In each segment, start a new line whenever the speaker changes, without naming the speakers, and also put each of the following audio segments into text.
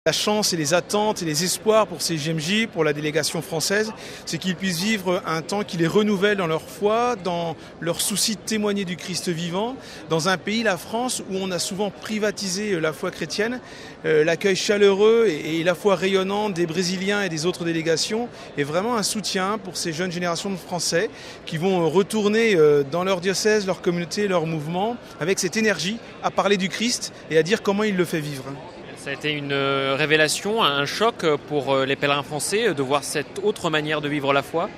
La chance et les attentes et les espoirs pour ces JMJ, pour la délégation française, c'est qu'ils puissent vivre un temps qui les renouvelle dans leur foi, dans leur souci de témoigner du Christ vivant, dans un pays, la France, où on a souvent privatisé la foi chrétienne. L'accueil chaleureux et la foi rayonnante des Brésiliens et des autres délégations est vraiment un soutien pour ces jeunes générations de Français qui vont retourner dans leur diocèse, leur communauté, leur mouvement, avec cette énergie à parler du Christ et à dire comment il le fait vivre.
Ça a été une révélation, un choc pour les pèlerins français de voir cette autre manière de vivre la foi.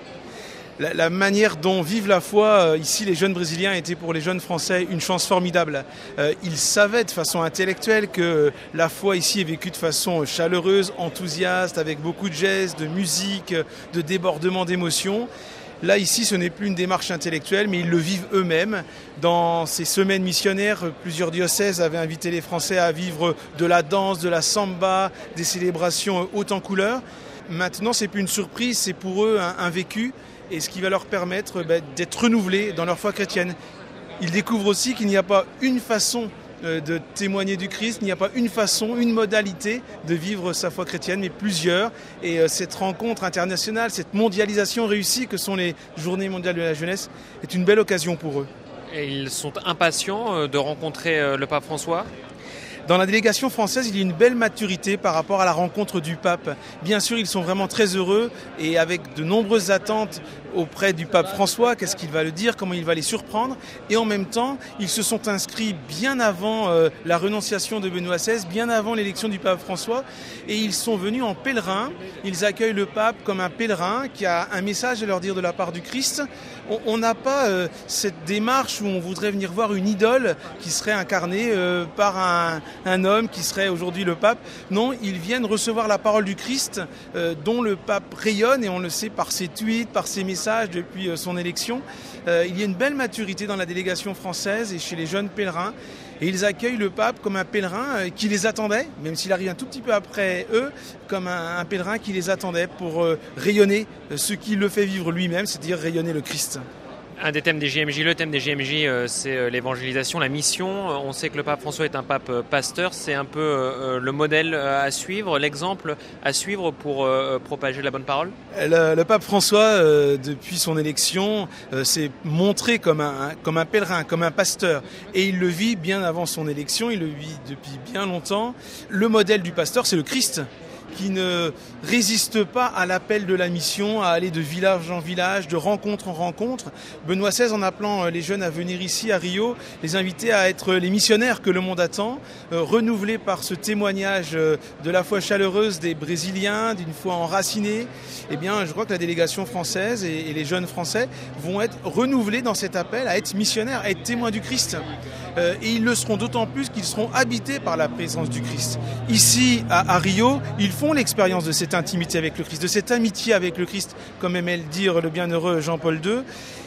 La manière dont vivent la foi, ici les jeunes Brésiliens, était pour les jeunes Français une chance formidable. Ils savaient de façon intellectuelle que la foi ici est vécue de façon chaleureuse, enthousiaste, avec beaucoup de gestes, de musique, de débordements d'émotions. Là, ici, ce n'est plus une démarche intellectuelle, mais ils le vivent eux-mêmes. Dans ces semaines missionnaires, plusieurs diocèses avaient invité les Français à vivre de la danse, de la samba, des célébrations hautes en couleurs. Maintenant, ce n'est plus une surprise, c'est pour eux un vécu, et ce qui va leur permettre d'être renouvelés dans leur foi chrétienne. Ils découvrent aussi qu'il n'y a pas une façon de témoigner du Christ, il n'y a pas une façon, une modalité de vivre sa foi chrétienne, mais plusieurs. Et cette rencontre internationale, cette mondialisation réussie que sont les Journées mondiales de la jeunesse, est une belle occasion pour eux.
Et ils sont impatients de rencontrer le pape François ?
Dans la délégation française, il y a une belle maturité par rapport à la rencontre du pape. Bien sûr, ils sont vraiment très heureux et avec de nombreuses attentes auprès du pape François, qu'est-ce qu'il va le dire, comment il va les surprendre. Et en même temps, ils se sont inscrits bien avant la renonciation de Benoît XVI, bien avant l'élection du pape François. Et ils sont venus en pèlerin. Ils accueillent le pape comme un pèlerin qui a un message à leur dire de la part du Christ. On n'a pas cette démarche où on voudrait venir voir une idole qui serait incarnée par un homme qui serait aujourd'hui le pape. Non, ils viennent recevoir la parole du Christ dont le pape rayonne, et on le sait par ses tweets, par ses messages depuis son élection. Il y a une belle maturité dans la délégation française et chez les jeunes pèlerins. Et ils accueillent le pape comme un pèlerin qui les attendait, même s'il arrive un tout petit peu après eux, comme un pèlerin qui les attendait pour rayonner ce qui le fait vivre lui-même, c'est-à-dire rayonner le Christ.
Un des thèmes des JMJ, le thème des JMJ, c'est l'évangélisation, la mission. On sait que le pape François est un pape pasteur, c'est un peu le modèle à suivre, l'exemple à suivre pour propager la bonne parole.
Le pape François, depuis son élection, s'est montré comme un pèlerin, comme un pasteur. Et il le vit bien avant son élection, il le vit depuis bien longtemps. Le modèle du pasteur, c'est le Christ, qui ne résiste pas à l'appel de la mission, à aller de village en village, de rencontre en rencontre. Benoît XVI, en appelant les jeunes à venir ici à Rio, les invitait à être les missionnaires que le monde attend, renouvelés par ce témoignage de la foi chaleureuse des Brésiliens, d'une foi enracinée. Eh bien, je crois que la délégation française et les jeunes Français vont être renouvelés dans cet appel à être missionnaires, à être témoins du Christ. Et ils le seront d'autant plus qu'ils seront habités par la présence du Christ. Ici, à Rio, ils font l'expérience de cette intimité avec le Christ, de cette amitié avec le Christ, comme aimait le dire le bienheureux Jean-Paul II.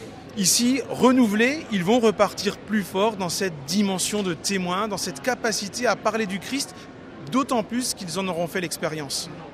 Ici, renouvelés, ils vont repartir plus fort dans cette dimension de témoin, dans cette capacité à parler du Christ, d'autant plus qu'ils en auront fait l'expérience.